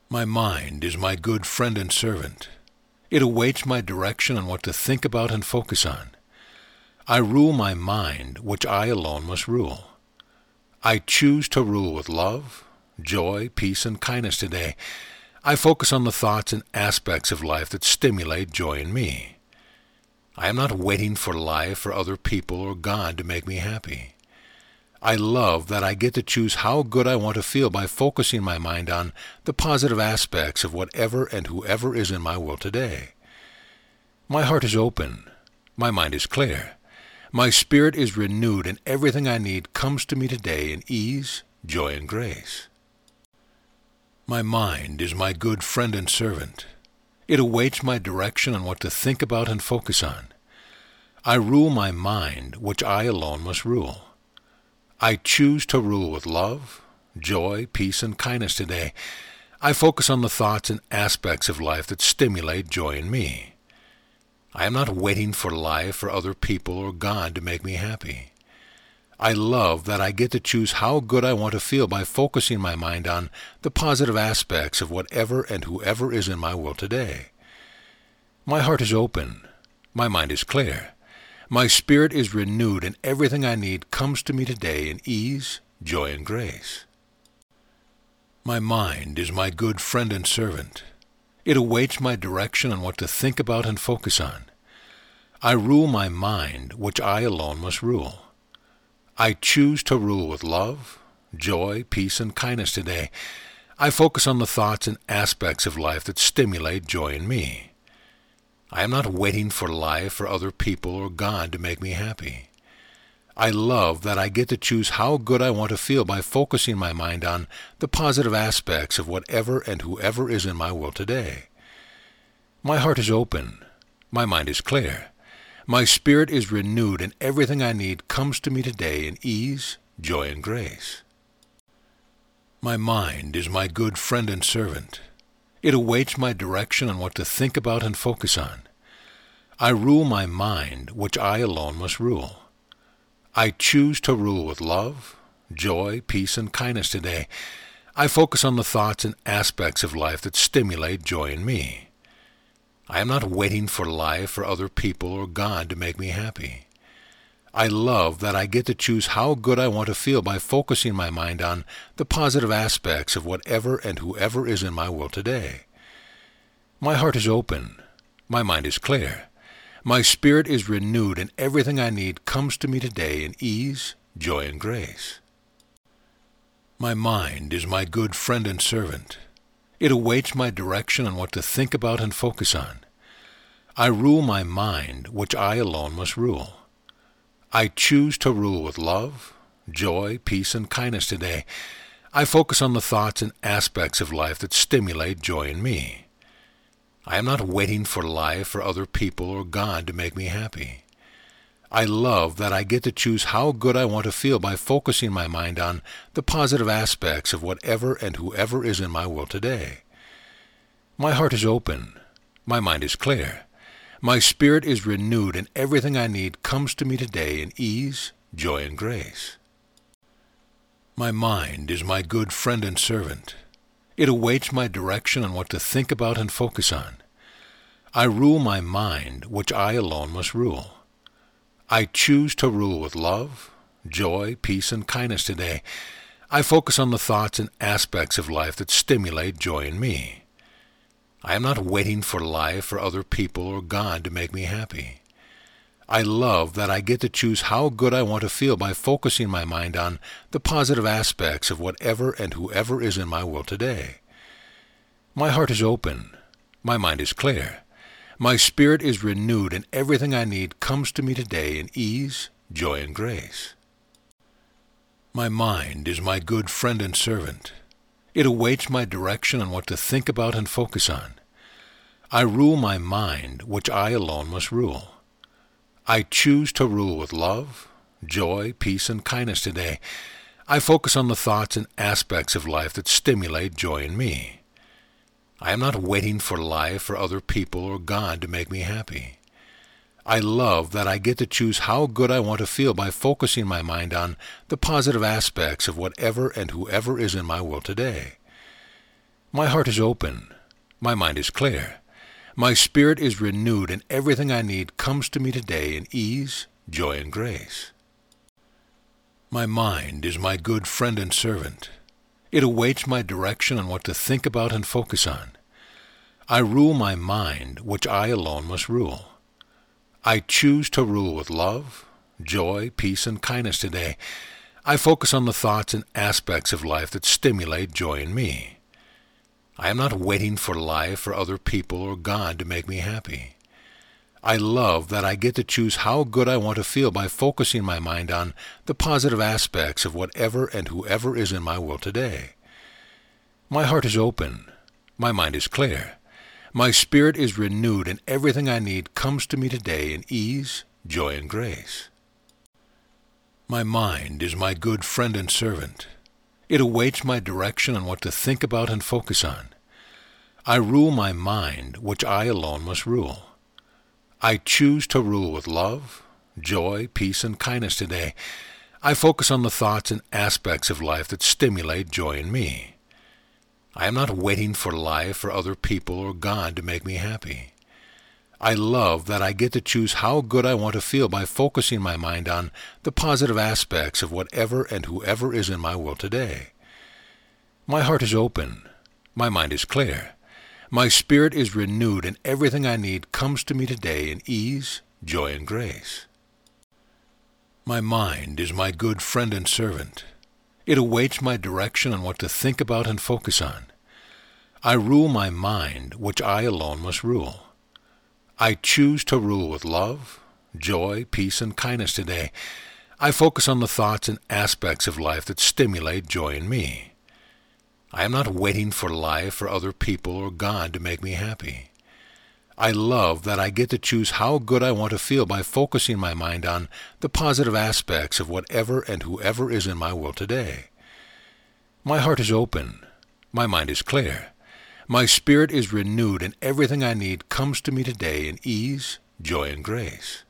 My mind is my good friend and servant. It awaits my direction on what to think about and focus on. I rule my mind, which I alone must rule. I choose to rule with love, joy, peace, and kindness today. I focus on the thoughts and aspects of life that stimulate joy in me. I am not waiting for life or other people or God to make me happy. I love that I get to choose how good I want to feel by focusing my mind on the positive aspects of whatever and whoever is in my will today. My heart is open. My mind is clear. My spirit is renewed, and everything I need comes to me today in ease, joy, and grace. My mind is my good friend and servant. It awaits my direction on what to think about and focus on. I rule my mind, which I alone must rule. I choose to rule with love, joy, peace, and kindness today. I focus on the thoughts and aspects of life that stimulate joy in me. I am not waiting for life or other people or God to make me happy. I love that I get to choose how good I want to feel by focusing my mind on the positive aspects of whatever and whoever is in my will today. My heart is open. My mind is clear. My spirit is renewed, and everything I need comes to me today in ease, joy, and grace. My mind is my good friend and servant. It awaits my direction on what to think about and focus on. I rule my mind, which I alone must rule. I choose to rule with love, joy, peace, and kindness today. I focus on the thoughts and aspects of life that stimulate joy in me. I am not waiting for life or other people or God to make me happy. I love that I get to choose how good I want to feel by focusing my mind on the positive aspects of whatever and whoever is in my will today. My heart is open. My mind is clear. My spirit is renewed, and everything I need comes to me today in ease, joy, and grace. My mind is my good friend and servant. It awaits my direction on what to think about and focus on. I rule my mind, which I alone must rule. I choose to rule with love, joy, peace, and kindness today. I focus on the thoughts and aspects of life that stimulate joy in me. I am not waiting for life or other people or God to make me happy. I love that I get to choose how good I want to feel by focusing my mind on the positive aspects of whatever and whoever is in my will today. My heart is open. My mind is clear. My spirit is renewed, and everything I need comes to me today in ease, joy, and grace. My mind is my good friend and servant. It awaits my direction on what to think about and focus on. I rule my mind, which I alone must rule. I choose to rule with love, joy, peace, and kindness today. I focus on the thoughts and aspects of life that stimulate joy in me. I am not waiting for life or other people or God to make me happy. I love that I get to choose how good I want to feel by focusing my mind on the positive aspects of whatever and whoever is in my will today. My heart is open. My mind is clear. My spirit is renewed, and everything I need comes to me today in ease, joy, and grace. My mind is my good friend and servant. It awaits my direction on what to think about and focus on. I rule my mind, which I alone must rule. I choose to rule with love, joy, peace, and kindness today. I focus on the thoughts and aspects of life that stimulate joy in me. I am not waiting for life or other people or God to make me happy. I love that I get to choose how good I want to feel by focusing my mind on the positive aspects of whatever and whoever is in my will today. My heart is open. My mind is clear. My spirit is renewed, and everything I need comes to me today in ease, joy, and grace. My mind is my good friend and servant. It awaits my direction on what to think about and focus on. I rule my mind, which I alone must rule. I choose to rule with love, joy, peace, and kindness today. I focus on the thoughts and aspects of life that stimulate joy in me. I am not waiting for life or other people or God to make me happy. I love that I get to choose how good I want to feel by focusing my mind on the positive aspects of whatever and whoever is in my will today. My heart is open. My mind is clear. My spirit is renewed, and everything I need comes to me today in ease, joy, and grace. My mind is my good friend and servant. It awaits my direction on what to think about and focus on. I rule my mind, which I alone must rule. I choose to rule with love, joy, peace, and kindness today. I focus on the thoughts and aspects of life that stimulate joy in me. I am not waiting for life or other people or God to make me happy. I love that I get to choose how good I want to feel by focusing my mind on the positive aspects of whatever and whoever is in my world today. My heart is open. My mind is clear. My spirit is renewed, and everything I need comes to me today in ease, joy, and grace. My mind is my good friend and servant. It awaits my direction on what to think about and focus on. I rule my mind, which I alone must rule. I choose to rule with love, joy, peace, and kindness today. I focus on the thoughts and aspects of life that stimulate joy in me. I am not waiting for life or other people or God to make me happy. I love that I get to choose how good I want to feel by focusing my mind on the positive aspects of whatever and whoever is in my world today. My heart is open. My mind is clear. My spirit is renewed, and everything I need comes to me today in ease, joy, and grace. My mind is my good friend and servant. It awaits my direction on what to think about and focus on. I rule my mind, which I alone must rule. I choose to rule with love, joy, peace, and kindness today. I focus on the thoughts and aspects of life that stimulate joy in me. I am not waiting for life or other people or God to make me happy. I love that I get to choose how good I want to feel by focusing my mind on the positive aspects of whatever and whoever is in my world today. My heart is open. My mind is clear. My spirit is renewed, and everything I need comes to me today in ease, joy, and grace.